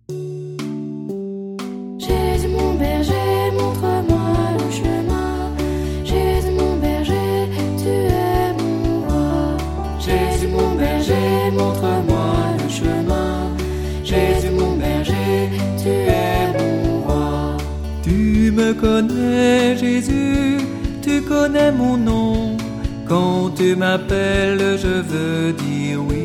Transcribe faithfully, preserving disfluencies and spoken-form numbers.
Jésus mon berger, montre-moi le chemin. Jésus mon berger, tu es mon roi. Jésus mon berger, montre-moi le chemin. Jésus mon berger, tu es mon roi. Tu me connais, Jésus, tu connais mon nom. Quand tu m'appelles, je veux dire oui.